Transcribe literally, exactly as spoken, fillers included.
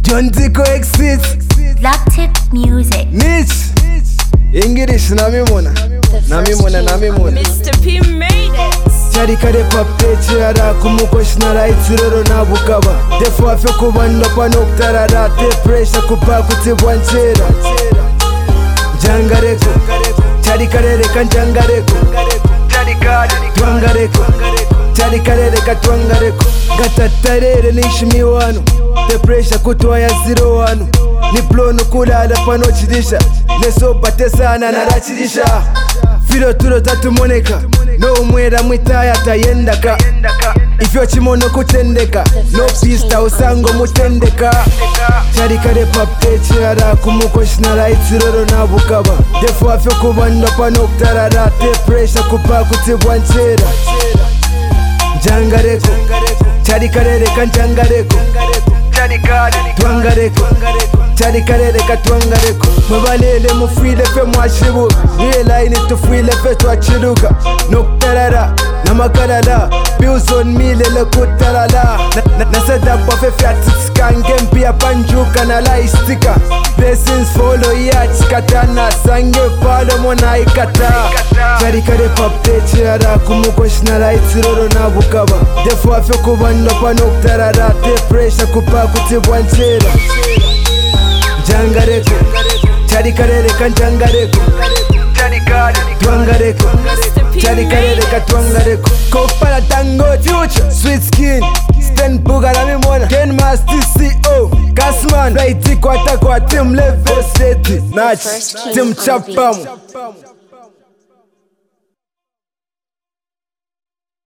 John Tico exit Black Tip Music. Mitch English nami mona Nami mona nami mona Mister P made it. Chari kare papeche ara kumukweshinara itirero nabukaba Defo afe kubanda panoktarara te pressure kupa kutibwa nchera Jangareko Chari kare reka njangareko Twangareko Chari kare reka twangareko Gatatarere nishimi wanu te pressure kutwaya zero wanu ni plono kulala panochirisha neso batesana narachirisha filo tulo tatumoneka no umwera mwitaya tayendaka ifyo chimono kutendeka no pista usango mutendeka chari kare papeche ara kumukweshinara itiroro nabukaba defo afyo kubanda panoktarara te pressure kupa kutibwa nchera Jangareko chari kare reka njangareko Twangareko Chari kare reka twangareko Mwabalele mufile fe mwashibuka Niye line tufile fe twachiruka Noktarara Namakarala Bills on me lele kutarala Nasadapa fe fiatiskange mpia panjuka na laistika Blessings follow yachi katana Sange follow mona ikata Chari kare papeche ara kumukweshinara itiroro nabukaba Defo afyo kubanda panoktarara te pressure kupa kutibwa nchera Jangareko Chari kare reka njangareko Twangareko Chari kare reka twangareko Kopala tango future Sweet skin Sten buga la mimona Ken Master C O Gasman Raiti kwata kwa team level Seti Nach Team Chapamu